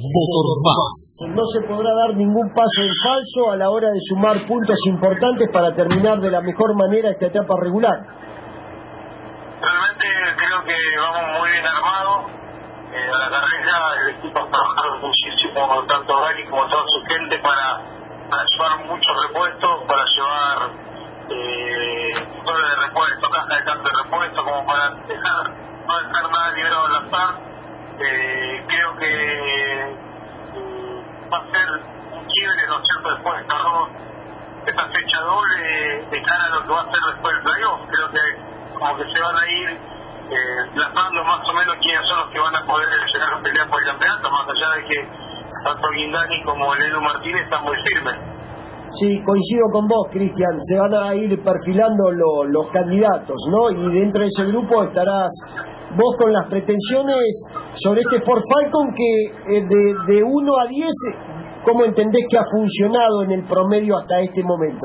Motor Más. No se podrá dar ningún paso en falso a la hora de sumar puntos importantes para terminar de la mejor manera esta etapa regular. Realmente creo que vamos muy bien armados. A la carrera el equipo ha trabajado muchísimo, tanto Dani como toda su gente, para llevar muchos repuestos, para llevar motores de repuesto, caja de cambio de repuesto, como para no dejar nada liberado al azar. Creo que va a ser un quiebre, ¿no es cierto?, después de esta fecha doble de cara a lo que va a ser después del playoff. Creo que como que se van a ir lanzando más o menos quiénes son los que van a poder llegar a pelear por el campeonato, más allá de que tanto Guindani como el Edu Martínez están muy firmes. Sí, coincido con vos, Cristian, se van a ir perfilando los candidatos, ¿no? Y dentro de ese grupo estarás vos con las pretensiones sobre este Ford Falcon que de 1 a 10, ¿cómo entendés que ha funcionado en el promedio hasta este momento?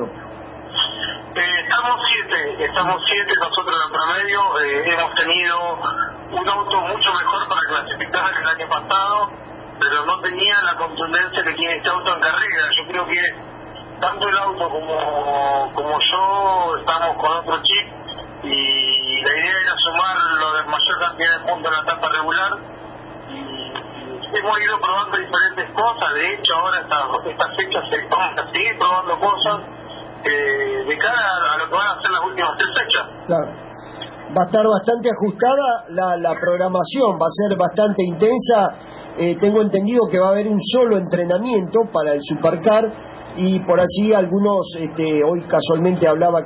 Estamos 7 nosotros en el promedio. Hemos tenido un auto mucho mejor para clasificar el año pasado, pero no tenía la contundencia que tiene este auto en carrera. Yo creo que tanto el auto como yo estamos con otro chip, y la idea era sumar la mayor cantidad de puntos en la etapa regular, y hemos ido probando diferentes cosas. De hecho, ahora estas fechas vamos a seguir probando cosas de cara a lo que van a ser las últimas 3 fechas. Claro. Va a estar bastante ajustada la programación, va a ser bastante intensa. Tengo entendido que va a haber un solo entrenamiento para el Supercar, y por allí algunos, hoy casualmente hablaba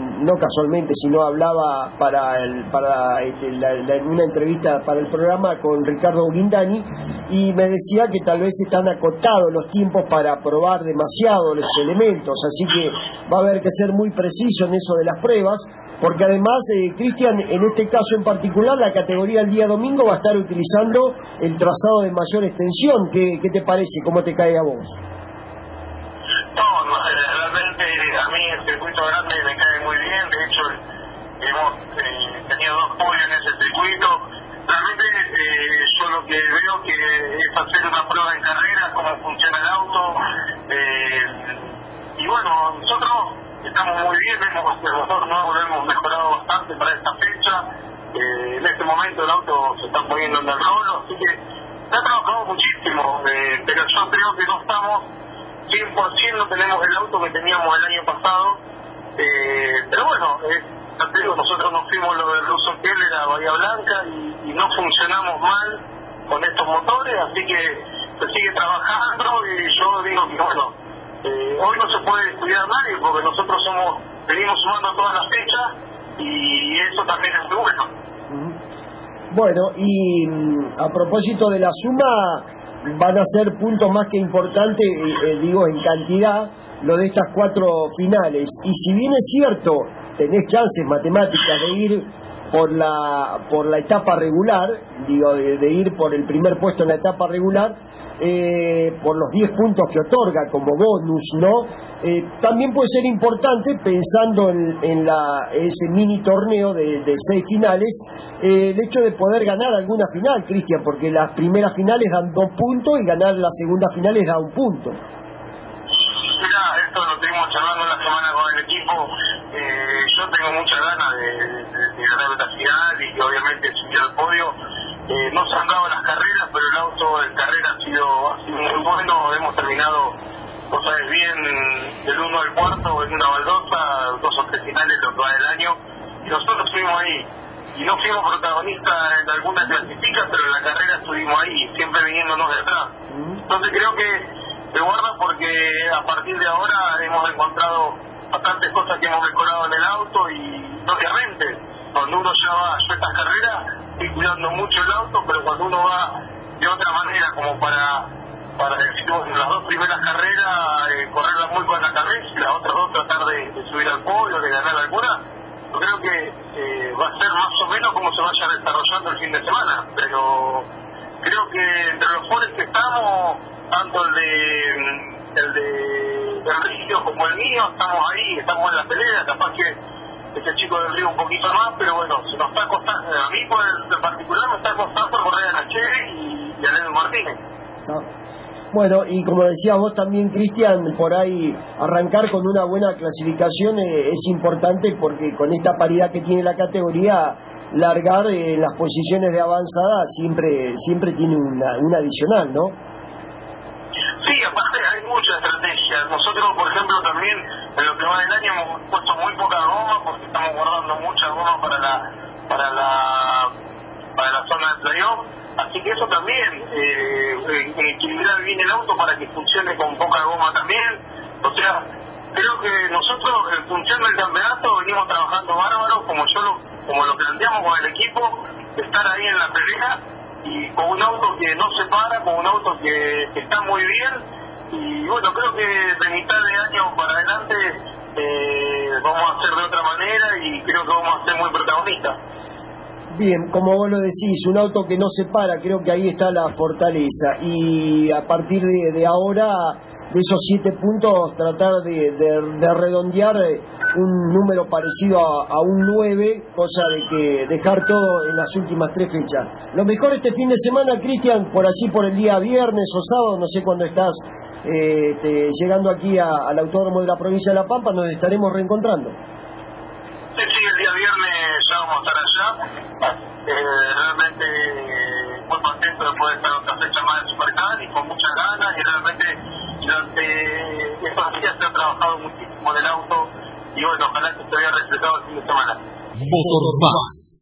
hablaba en una entrevista para el programa con Ricardo Guindani, y me decía que tal vez están acotados los tiempos para probar demasiado los elementos, así que va a haber que ser muy preciso en eso de las pruebas, porque además, Cristian, en este caso en particular, la categoría el día domingo va a estar utilizando el trazado de mayor extensión. ¿Qué te parece? ¿Cómo te cae a vos? Realmente a mí el circuito grande me cae muy bien. De hecho, hemos tenido 2 podios en ese circuito. Realmente yo lo que veo que es hacer una prueba en carrera, cómo funciona el auto, y bueno, nosotros estamos muy bien. Nosotros lo hemos mejorado bastante para esta fecha. En este momento el auto se está poniendo en el rolo, así que se ha trabajado muchísimo, pero yo creo que no estamos 100%, no tenemos el auto que teníamos el año pasado, pero bueno, nosotros nos fuimos lo del Russell Keller a Bahía Blanca y no funcionamos mal con estos motores, así que se sigue trabajando. Y yo digo que bueno, hoy no se puede descuidar a nadie, porque nosotros venimos sumando todas las fechas, y eso también es muy bueno. Bueno, y a propósito de la suma, van a ser puntos más que importantes, en cantidad, lo de estas 4 finales. Y si bien es cierto, tenés chances matemáticas de ir por la etapa regular, de ir por el primer puesto en la etapa regular, por los 10 puntos que otorga como bonus, ¿no? También puede ser importante, pensando en ese mini torneo de 6 finales, el hecho de poder ganar alguna final, Cristian, porque las primeras finales dan 2 puntos y ganar las segundas finales da 1 punto. Mira, esto lo estuvimos charlando la semana con el equipo. Yo tengo muchas ganas de ganar la final y obviamente subir al podio. No se han dado las carreras, pero el auto en carrera ha sido muy bueno. Hemos terminado, vos sabés bien, del 1 al 4 en una baldosa, 2 o 3 finales lo que va del año, y nosotros estuvimos ahí. Y no fuimos protagonistas en algunas clasificas, pero en la carrera estuvimos ahí, siempre viniéndonos de atrás. Entonces creo que se guarda, porque a partir de ahora hemos encontrado bastantes cosas que hemos mejorado en el auto, y obviamente cuando uno ya va a estas carreras, estoy cuidando mucho el auto, pero cuando uno va de otra manera, como para decir, bueno, las 2 primeras carreras correrlas muy con la cabeza, y las otras 2 tratar de subir al podio, de ganar alguna. Yo creo que va a ser más o menos como se vaya desarrollando el fin de semana, pero creo que entre los foros que estamos, tanto el de Río como el mío, estamos ahí, estamos en la pelea. Capaz que este chico del Río un poquito más, pero bueno, se nos está costando. A mí en particular me está costando correr a Nacheri y a Leandro Martínez. ¿no? Bueno, y como decías vos también, Cristian, por ahí arrancar con una buena clasificación es importante, porque con esta paridad que tiene la categoría, largar en las posiciones de avanzada siempre tiene una adicional, ¿no? Sí, aparte hay mucha estrategia. Nosotros, por ejemplo, también en lo que va del año hemos puesto muy poca goma, porque estamos guardando mucha goma para la zona de playoff. Así que eso también, equilibrar bien el auto para que funcione con poca goma también. O sea, creo que nosotros, en función del campeonato, venimos trabajando bárbaro, como lo planteamos con el equipo, de estar ahí en la pelea, y con un auto que no se para, con un auto que está muy bien. Y bueno, creo que de mitad de año para adelante vamos a hacer de otra manera, y creo que vamos a ser muy protagonistas. Bien, como vos lo decís, un auto que no se para, creo que ahí está la fortaleza. Y a partir de ahora, de esos 7 puntos, tratar de redondear un número parecido a un 9, cosa de que dejar todo en las últimas 3 fechas. Lo mejor este fin de semana, Cristian, por allí por el día viernes o sábado, no sé cuándo estás llegando aquí al Autódromo de la Provincia de La Pampa, nos estaremos reencontrando. Sí, el día viernes ya vamos a estar allá. Realmente muy contento de poder estar otra fecha más de Supercar, y con muchas ganas, y realmente durante estos días se ha trabajado muchísimo en el auto, y bueno, ojalá que se vea reflejado el fin de semana. Motor Más.